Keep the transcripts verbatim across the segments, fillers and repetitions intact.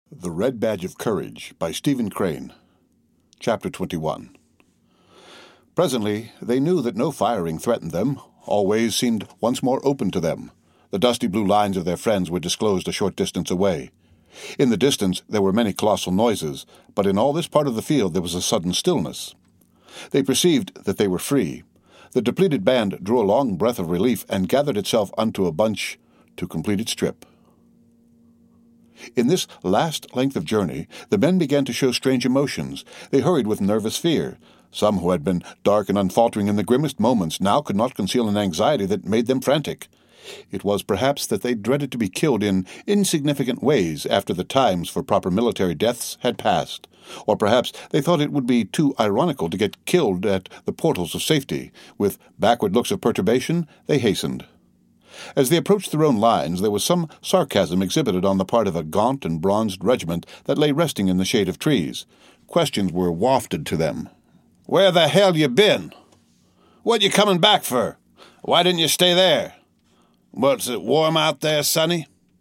The Red Badge of Courage by Stephen Crane. Chapter twenty-one. Presently they knew that no firing threatened them. All ways seemed once more open to them. The dusty blue lines of their friends were disclosed a short distance away. In the distance there were many colossal noises, but in all this part of the field there was a sudden stillness. They perceived that they were free. The depleted band drew a long breath of relief and gathered itself unto a bunch to complete its trip. In this last length of journey, the men began to show strange emotions. They hurried with nervous fear. Some who had been dark and unfaltering in the grimmest moments now could not conceal an anxiety that made them frantic. It was perhaps that they dreaded to be killed in insignificant ways after the times for proper military deaths had passed. Or perhaps they thought it would be too ironical to get killed at the portals of safety. With backward looks of perturbation, they hastened. As they approached their own lines, there was some sarcasm exhibited on the part of a gaunt and bronzed regiment that lay resting in the shade of trees. Questions were wafted to them. "Where the hell you been? What you coming back for? Why didn't you stay there? What's it warm out there, sonny?"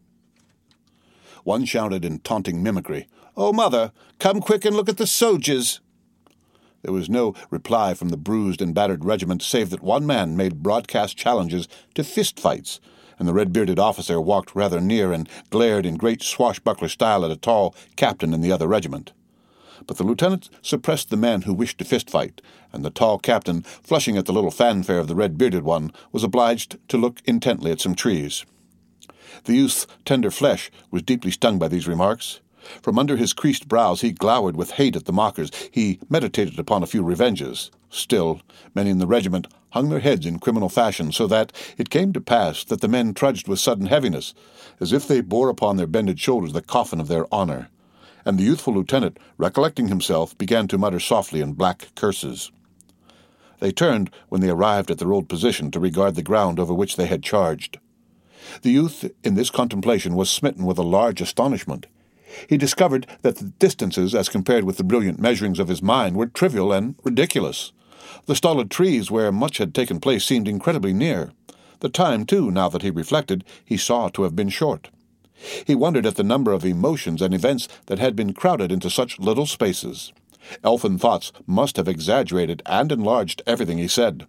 One shouted in taunting mimicry, "Oh, mother, come quick and look at the sojers." There was no reply from the bruised and battered regiment, save that one man made broadcast challenges to fist-fights, and the red-bearded officer walked rather near and glared in great swashbuckler style at a tall captain in the other regiment. But the lieutenant suppressed the man who wished to fist-fight, and the tall captain, flushing at the little fanfare of the red-bearded one, was obliged to look intently at some trees. The youth's tender flesh was deeply stung by these remarks. From under his creased brows he glowered with hate at the mockers. He meditated upon a few revenges. Still, many in the regiment hung their heads in criminal fashion, so that it came to pass that the men trudged with sudden heaviness, as if they bore upon their bended shoulders the coffin of their honor. And the youthful lieutenant, recollecting himself, began to mutter softly in black curses. They turned, when they arrived at their old position, to regard the ground over which they had charged. The youth, in this contemplation, was smitten with a large astonishment. He discovered that the distances, as compared with the brilliant measurings of his mind, were trivial and ridiculous. The stolid trees where much had taken place seemed incredibly near. The time, too, now that he reflected, he saw to have been short. He wondered at the number of emotions and events that had been crowded into such little spaces. Elfin thoughts must have exaggerated and enlarged everything he said.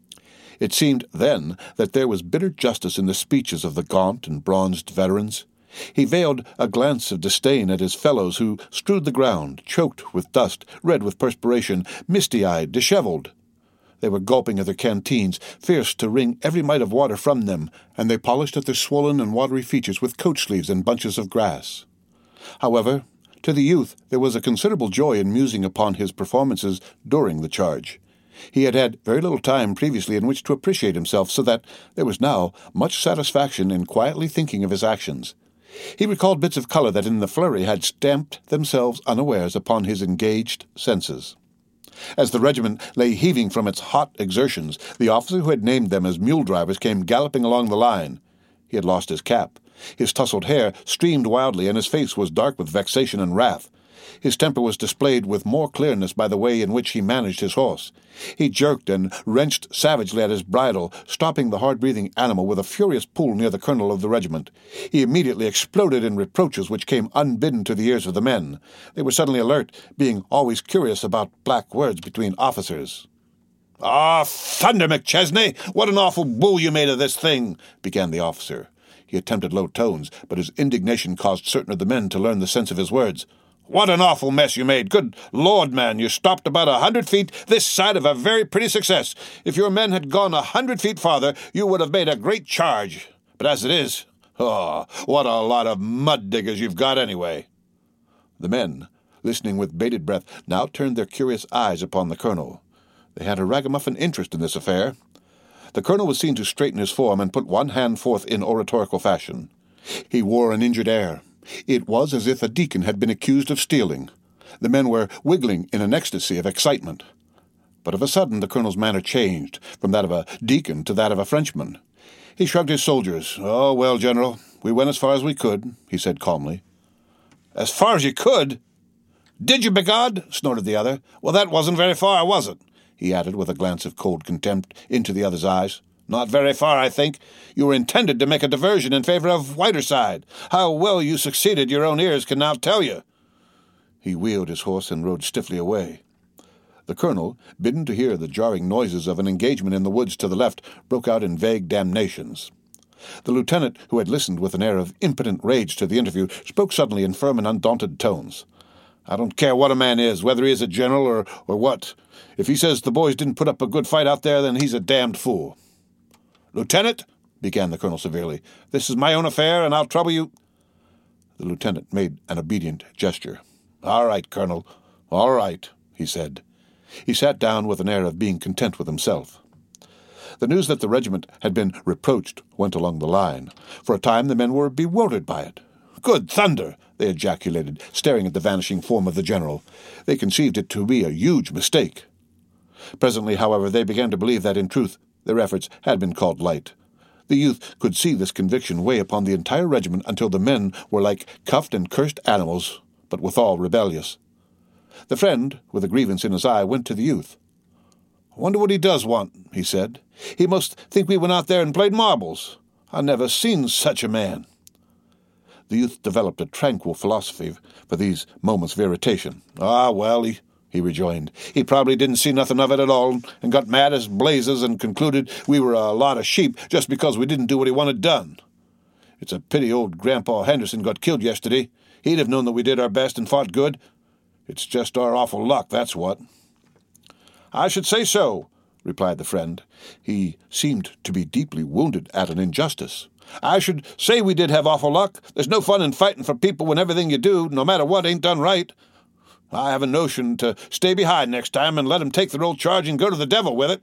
It seemed, then, that there was bitter justice in the speeches of the gaunt and bronzed veterans. He veiled a glance of disdain at his fellows who strewed the ground, choked with dust, red with perspiration, misty-eyed, disheveled. They were gulping at their canteens, fierce to wring every mite of water from them, and they polished at their swollen and watery features with coat sleeves and bunches of grass. However, to the youth there was a considerable joy in musing upon his performances during the charge. He had had very little time previously in which to appreciate himself, so that there was now much satisfaction in quietly thinking of his actions. He recalled bits of color that in the flurry had stamped themselves unawares upon his engaged senses. As the regiment lay heaving from its hot exertions, the officer who had named them as mule drivers came galloping along the line. He had lost his cap. His tousled hair streamed wildly, and his face was dark with vexation and wrath. His temper was displayed with more clearness by the way in which he managed his horse. He jerked and wrenched savagely at his bridle, stopping the hard-breathing animal with a furious pull near the colonel of the regiment. He immediately exploded in reproaches which came unbidden to the ears of the men. They were suddenly alert, being always curious about black words between officers. "Ah, thunder, McChesney! What an awful bull you made of this thing!" began the officer. He attempted low tones, but his indignation caused certain of the men to learn the sense of his words. "What an awful mess you made! Good Lord, man, you stopped about a hundred feet this side of a very pretty success. If your men had gone a hundred feet farther, you would have made a great charge. But as it is, oh, what a lot of mud-diggers you've got anyway." The men, listening with bated breath, now turned their curious eyes upon the colonel. They had a ragamuffin interest in this affair. The colonel was seen to straighten his form and put one hand forth in oratorical fashion. He wore an injured air. It was as if a deacon had been accused of stealing. The men were wiggling in an ecstasy of excitement. But of a sudden the colonel's manner changed, from that of a deacon to that of a Frenchman. He shrugged his shoulders. "Oh, well, General, we went as far as we could," he said calmly. "As far as you could? Did you, begod?" snorted the other. "Well, that wasn't very far, was it?" he added with a glance of cold contempt into the other's eyes. Not very far, I think. You were intended to make a diversion in favor of Whiterside. How well you succeeded your own ears can now tell you." He wheeled his horse and rode stiffly away. The colonel, bidden to hear the jarring noises of an engagement in the woods to the left, broke out in vague damnations. The lieutenant, who had listened with an air of impotent rage to the interview, spoke suddenly in firm and undaunted tones. "I don't care what a man is, whether he is a general or, or what. If he says the boys didn't put up a good fight out there, then he's a damned fool." "Lieutenant," began the colonel severely, "this is my own affair, and I'll trouble you—" The lieutenant made an obedient gesture. "All right, Colonel, all right," he said. He sat down with an air of being content with himself. The news that the regiment had been reproached went along the line. For a time the men were bewildered by it. "Good thunder!" they ejaculated, staring at the vanishing form of the general. They conceived it to be a huge mistake. Presently, however, they began to believe that, in truth, their efforts had been called light. The youth could see this conviction weigh upon the entire regiment until the men were like cuffed and cursed animals, but withal rebellious. The friend, with a grievance in his eye, went to the youth. "I wonder what he does want," he said. "He must think we went out there and played marbles. I never seen such a man." The youth developed a tranquil philosophy for these moments of irritation. "Ah, well, he, he rejoined, he probably didn't see nothing of it at all, and got mad as blazes and concluded we were a lot of sheep just because we didn't do what he wanted done. It's a pity old Grandpa Henderson got killed yesterday. He'd have known that we did our best and fought good. It's just our awful luck, that's what." "I should say so," replied the friend. He seemed to be deeply wounded at an injustice. "I should say we did have awful luck. There's no fun in fighting for people when everything you do, no matter what, ain't done right. I have a notion to stay behind next time and let 'em take their old charge and go to the devil with it."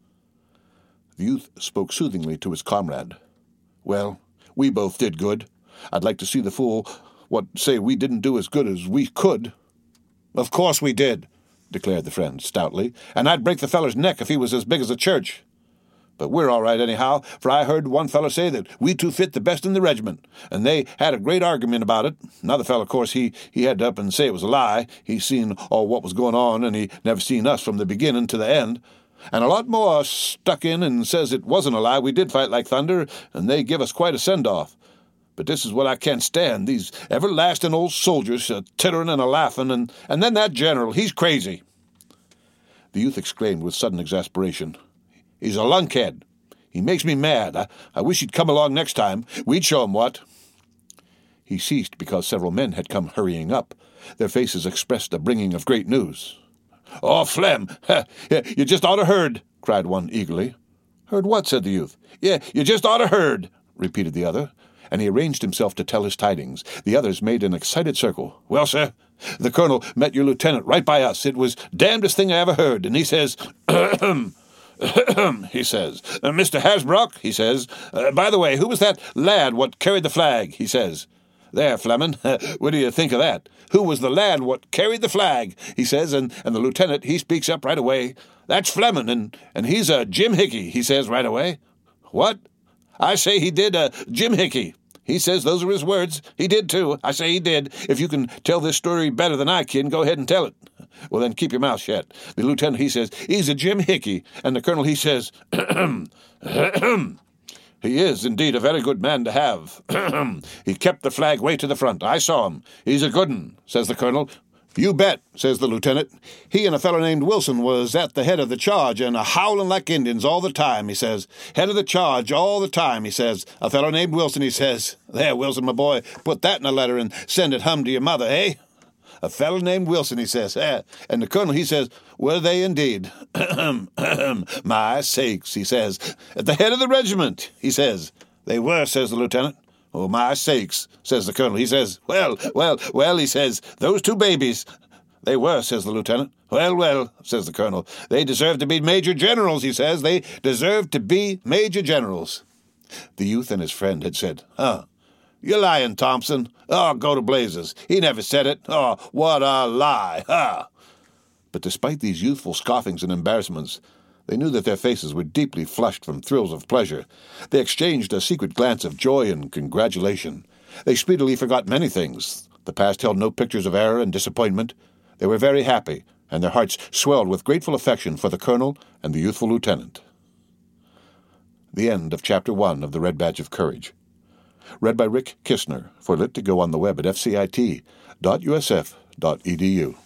The youth spoke soothingly to his comrade. "Well, we both did good. I'd like to see the fool what say we didn't do as good as we could." "Of course we did," declared the friend stoutly, "and I'd break the feller's neck if he was as big as a church. But we're all right anyhow, for I heard one feller say that we two fit the best in the regiment, and they had a great argument about it. Another feller, of course, he, he had to up and say it was a lie. He seen all what was going on, and he never seen us from the beginning to the end. And a lot more stuck in and says it wasn't a lie. We did fight like thunder, and they give us quite a send-off. But this is what I can't stand, these everlasting old soldiers a tittering and a laughing, and, and then that general, he's crazy." The youth exclaimed with sudden exasperation, "He's a lunkhead. He makes me mad. I, I wish he'd come along next time. We'd show him what." He ceased because several men had come hurrying up. Their faces expressed a bringing of great news. "Oh, Flem, you just ought to heard," cried one eagerly. "Heard what?" said the youth. "Yeah, you just ought to heard," repeated the other, and he arranged himself to tell his tidings. The others made an excited circle. "Well, sir, the colonel met your lieutenant right by us. It was damnedest thing I ever heard, and he says, he says, Mister Hasbrook, he says, uh, by the way, who was that lad what carried the flag, he says. There, Fleming, what do you think of that? Who was the lad what carried the flag, he says, and, and the lieutenant, he speaks up right away. That's Fleming, and, and he's a Jim Hickey, he says right away. What? I say he did a Jim Hickey. He says those are his words. He did, too. I say he did. If you can tell this story better than I can, go ahead and tell it. Well, then keep your mouth shut. The lieutenant, he says, he's a Jim Hickey. And the colonel, he says, he is indeed a very good man to have. He kept the flag way to the front. I saw him. He's a good un, says the colonel. You bet, says the lieutenant. He and a fellow named Wilson was at the head of the charge and a-howling like Indians all the time, he says. Head of the charge all the time, he says. A fellow named Wilson, he says. There, Wilson, my boy, put that in a letter and send it home to your mother, eh? A fellow named Wilson, he says. Eh? And the colonel, he says, were they indeed? My sakes, he says. At the head of the regiment, he says. They were, says the lieutenant. Oh, my sakes, says the colonel. He says, well, well, well, he says, those two babies. They were, says the lieutenant. Well, well, says the colonel. They deserve to be major generals, he says. They deserve to be major generals. The youth and his friend had said, huh, you're lying, Thompson. Oh, go to blazes. He never said it. Oh, what a lie, huh? But despite these youthful scoffings and embarrassments, they knew that their faces were deeply flushed from thrills of pleasure. They exchanged a secret glance of joy and congratulation. They speedily forgot many things. The past held no pictures of error and disappointment. They were very happy, and their hearts swelled with grateful affection for the colonel and the youthful lieutenant. The end of Chapter one of The Red Badge of Courage. Read by Rick Kistner for Lit to Go on the web at f c i t dot u s f dot e d u.